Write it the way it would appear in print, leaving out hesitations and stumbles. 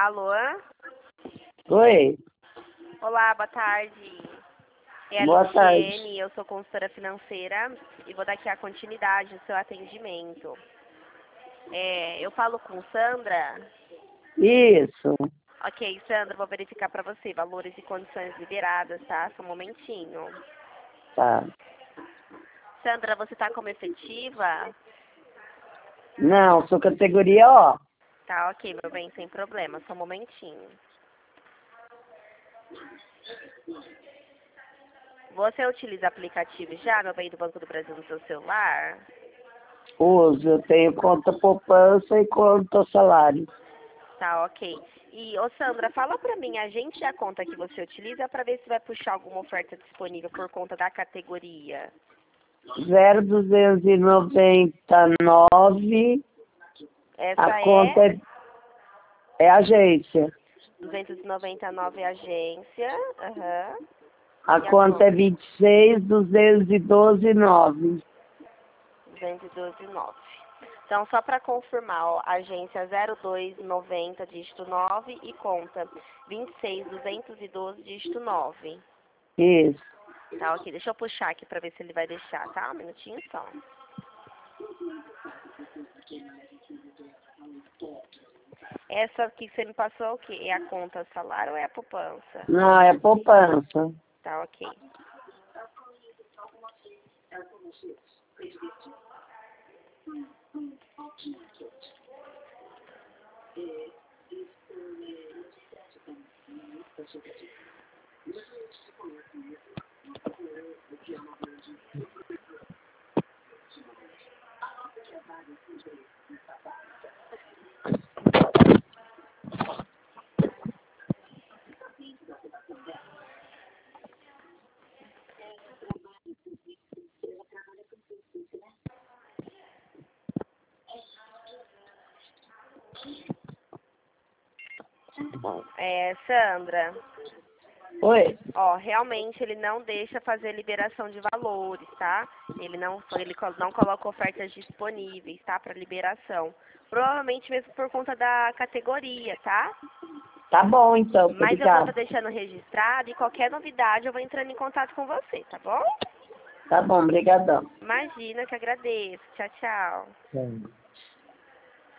Alô? Oi, Olá, boa tarde. É a boa Luciene, tarde. eu sou consultora financeira e vou dar aqui a continuidade do seu atendimento. Eu falo com Sandra? Isso, Ok, Sandra, vou verificar para você valores e condições liberadas, tá? Só um momentinho. tá. Sandra, você tá como efetiva? Não, sou categoria O. Tá, ok, meu bem, sem problema, só um momentinho. Você utiliza aplicativo já, meu bem, do Banco do Brasil no seu celular? Uso, eu tenho conta poupança e conta salário. Tá, ok. E, ô Sandra, fala pra mim, agende a conta que você utiliza pra ver se vai puxar alguma oferta disponível por conta da categoria. 0,299, a Essa conta é é agência. 299 agência, aham. A E a conta é conta? 26.212,9. 212,9. Então, só para confirmar, ó, agência 0290, dígito 9 e conta 26.212, dígito 9. Isso. Tá, ok. Deixa eu puxar aqui para ver se ele vai deixar, tá? Um minutinho só. Essa aqui que você me passou é o quê? É a conta salário ou é a poupança? Não, é poupança. Tá, ok. Bom, Sandra, Oi, ó, realmente ele não deixa fazer liberação de valores, tá? Não coloca ofertas disponíveis, tá? Para liberação. Provavelmente mesmo por conta da categoria, tá? tá bom então, Mas eu vou estar obrigado. deixando registrado e qualquer novidade eu vou entrando em contato com você, tá bom? Tá bom, brigadão. Imagina, que agradeço. Tchau, tchau.